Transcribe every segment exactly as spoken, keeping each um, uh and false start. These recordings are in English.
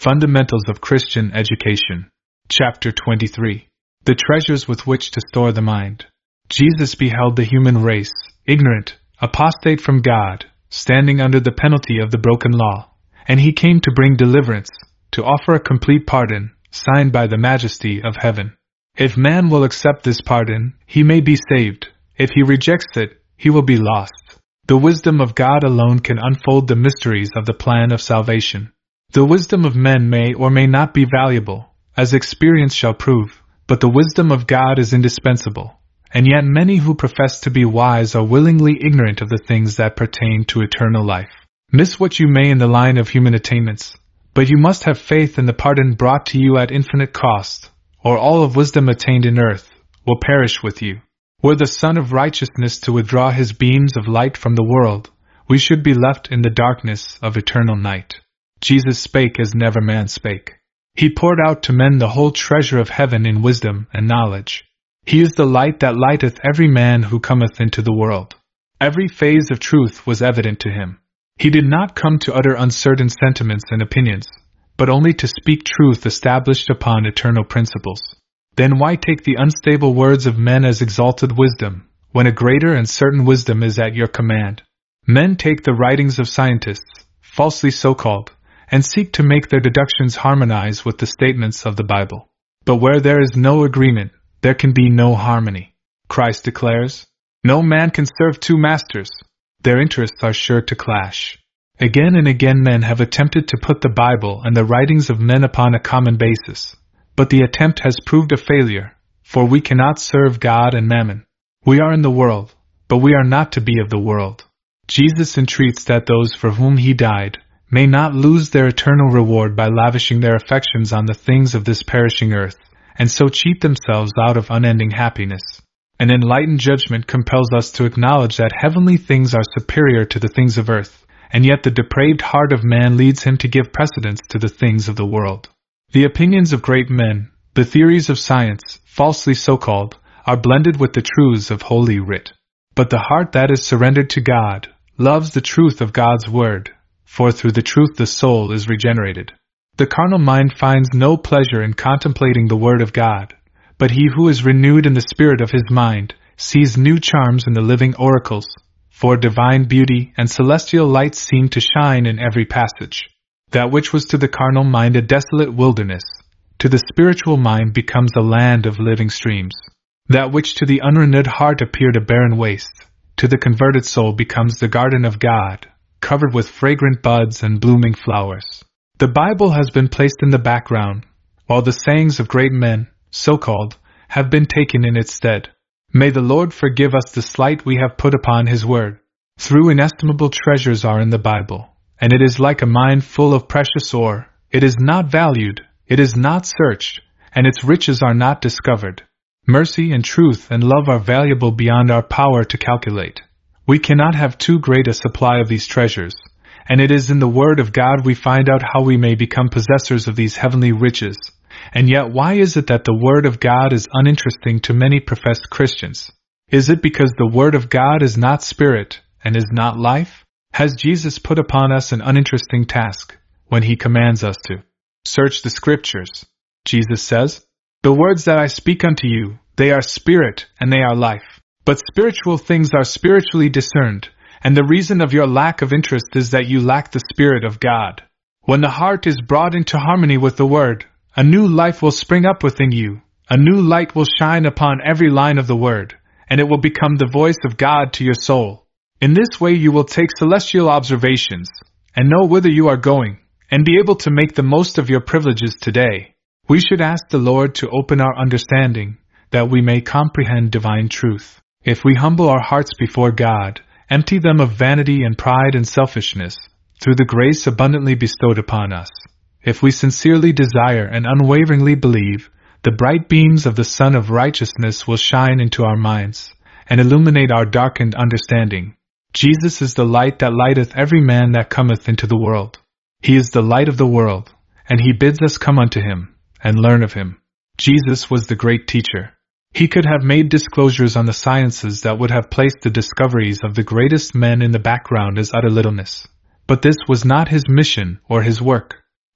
Fundamentals of Christian Education. Chapter twenty-three. The treasures with which to store the mind. Jesus beheld the human race, ignorant, apostate from God, standing under the penalty of the broken law, and he came to bring deliverance, to offer a complete pardon, signed by the majesty of heaven. If man will accept this pardon, he may be saved. If he rejects it, he will be lost. The wisdom of God alone can unfold the mysteries of the plan of salvation. The wisdom of men may or may not be valuable, as experience shall prove, but the wisdom of God is indispensable. And yet many who profess to be wise are willingly ignorant of the things that pertain to eternal life. Miss what you may in the line of human attainments, but you must have faith in the pardon brought to you at infinite cost, or all of wisdom attained in earth will perish with you. Were the Son of Righteousness to withdraw his beams of light from the world, we should be left in the darkness of eternal night. Jesus spake as never man spake. He poured out to men the whole treasure of heaven in wisdom and knowledge. He is the light that lighteth every man who cometh into the world. Every phase of truth was evident to him. He did not come to utter uncertain sentiments and opinions, but only to speak truth established upon eternal principles. Then why take the unstable words of men as exalted wisdom, when a greater and certain wisdom is at your command? Men take the writings of scientists, falsely so-called, and seek to make their deductions harmonize with the statements of the Bible. But where there is no agreement, there can be no harmony. Christ declares, "No man can serve two masters. Their interests are sure to clash." Again and again men have attempted to put the Bible and the writings of men upon a common basis, but the attempt has proved a failure, for we cannot serve God and mammon. We are in the world, but we are not to be of the world. Jesus entreats that those for whom he died may not lose their eternal reward by lavishing their affections on the things of this perishing earth, and so cheat themselves out of unending happiness. An enlightened judgment compels us to acknowledge that heavenly things are superior to the things of earth, and yet the depraved heart of man leads him to give precedence to the things of the world. The opinions of great men, the theories of science, falsely so-called, are blended with the truths of Holy Writ. But the heart that is surrendered to God loves the truth of God's word, for through the truth the soul is regenerated. The carnal mind finds no pleasure in contemplating the word of God, but he who is renewed in the spirit of his mind sees new charms in the living oracles, for divine beauty and celestial light seem to shine in every passage. That which was to the carnal mind a desolate wilderness, to the spiritual mind becomes a land of living streams. That which to the unrenewed heart appeared a barren waste, to the converted soul becomes the garden of God, covered with fragrant buds and blooming flowers. The Bible has been placed in the background, while the sayings of great men, so-called, have been taken in its stead. May the Lord forgive us the slight we have put upon his word. Through inestimable treasures are in the Bible, and it is like a mine full of precious ore. It is not valued, it is not searched, and its riches are not discovered. Mercy and truth and love are valuable beyond our power to calculate. We cannot have too great a supply of these treasures, and it is in the Word of God we find out how we may become possessors of these heavenly riches. And yet why is it that the Word of God is uninteresting to many professed Christians? Is it because the Word of God is not spirit and is not life? Has Jesus put upon us an uninteresting task when he commands us to search the Scriptures? Jesus says, "The words that I speak unto you, they are spirit and they are life." But spiritual things are spiritually discerned, and the reason of your lack of interest is that you lack the Spirit of God. When the heart is brought into harmony with the Word, a new life will spring up within you, a new light will shine upon every line of the Word, and it will become the voice of God to your soul. In this way you will take celestial observations, and know whither you are going, and be able to make the most of your privileges today. We should ask the Lord to open our understanding, that we may comprehend divine truth. If we humble our hearts before God, empty them of vanity and pride and selfishness, through the grace abundantly bestowed upon us, if we sincerely desire and unwaveringly believe, the bright beams of the Sun of Righteousness will shine into our minds, and illuminate our darkened understanding. Jesus is the light that lighteth every man that cometh into the world. He is the light of the world, and he bids us come unto him, and learn of him. Jesus was the great teacher. He could have made disclosures on the sciences that would have placed the discoveries of the greatest men in the background as utter littleness. But this was not his mission or his work.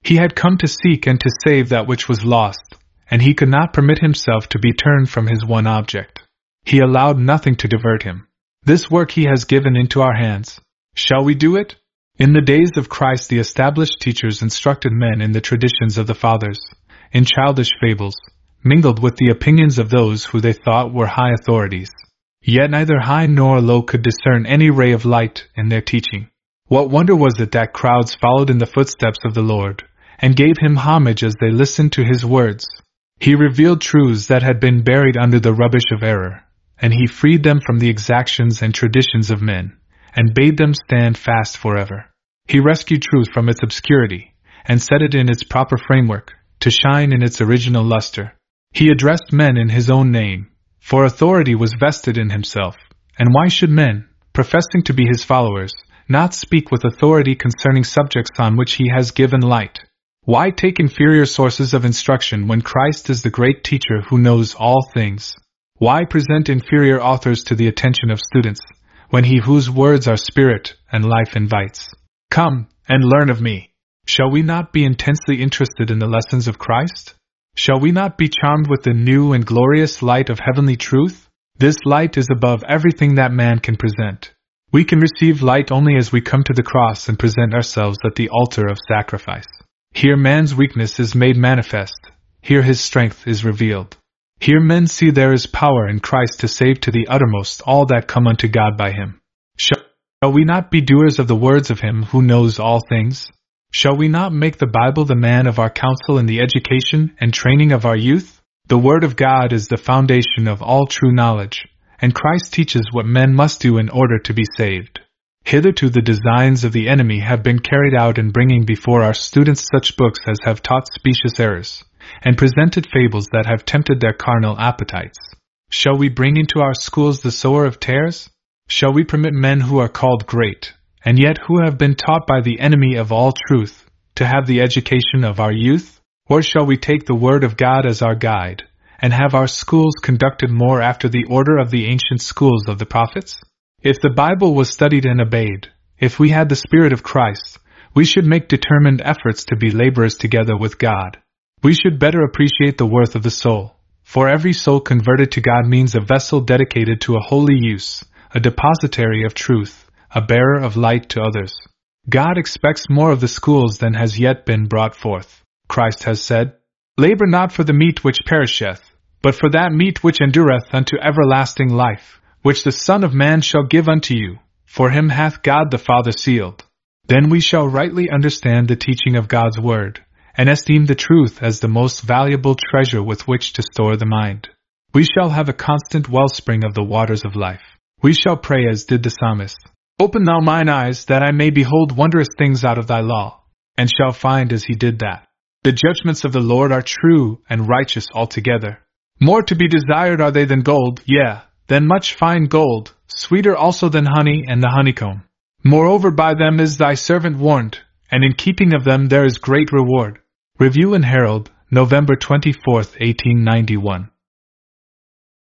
He had come to seek and to save that which was lost, and he could not permit himself to be turned from his one object. He allowed nothing to divert him. This work he has given into our hands. Shall we do it? In the days of Christ, the established teachers instructed men in the traditions of the fathers, in childish fables, mingled with the opinions of those who they thought were high authorities. Yet neither high nor low could discern any ray of light in their teaching. What wonder was it that crowds followed in the footsteps of the Lord, and gave him homage as they listened to his words? He revealed truths that had been buried under the rubbish of error, and he freed them from the exactions and traditions of men, and bade them stand fast forever. He rescued truth from its obscurity, and set it in its proper framework, to shine in its original luster. He addressed men in his own name, for authority was vested in himself, and why should men, professing to be his followers, not speak with authority concerning subjects on which he has given light? Why take inferior sources of instruction when Christ is the great teacher who knows all things? Why present inferior authors to the attention of students, when he whose words are spirit and life invites? Come, and learn of me. Shall we not be intensely interested in the lessons of Christ? Shall we not be charmed with the new and glorious light of heavenly truth? This light is above everything that man can present. We can receive light only as we come to the cross and present ourselves at the altar of sacrifice. Here man's weakness is made manifest. Here his strength is revealed. Here men see there is power in Christ to save to the uttermost all that come unto God by him. Shall we not be doers of the words of him who knows all things? Shall we not make the Bible the man of our counsel in the education and training of our youth? The Word of God is the foundation of all true knowledge, and Christ teaches what men must do in order to be saved. Hitherto the designs of the enemy have been carried out in bringing before our students such books as have taught specious errors, and presented fables that have tempted their carnal appetites. Shall we bring into our schools the sower of tares? Shall we permit men who are called great, and yet who have been taught by the enemy of all truth, to have the education of our youth? Or shall we take the Word of God as our guide, and have our schools conducted more after the order of the ancient schools of the prophets? If the Bible was studied and obeyed, if we had the Spirit of Christ, we should make determined efforts to be laborers together with God. We should better appreciate the worth of the soul, for every soul converted to God means a vessel dedicated to a holy use, a depositary of truth, a bearer of light to others. God expects more of the schools than has yet been brought forth. Christ has said, "Labor not for the meat which perisheth, but for that meat which endureth unto everlasting life, which the Son of Man shall give unto you, for him hath God the Father sealed." Then we shall rightly understand the teaching of God's Word, and esteem the truth as the most valuable treasure with which to store the mind. We shall have a constant wellspring of the waters of life. We shall pray as did the psalmist, "Open thou mine eyes, that I may behold wondrous things out of thy law," and shall find as he did that. The judgments of the Lord are true and righteous altogether. More to be desired are they than gold, yea, than much fine gold, sweeter also than honey and the honeycomb. Moreover by them is thy servant warned, and in keeping of them there is great reward. Review and Herald, November twenty-fourth, eighteen ninety-one.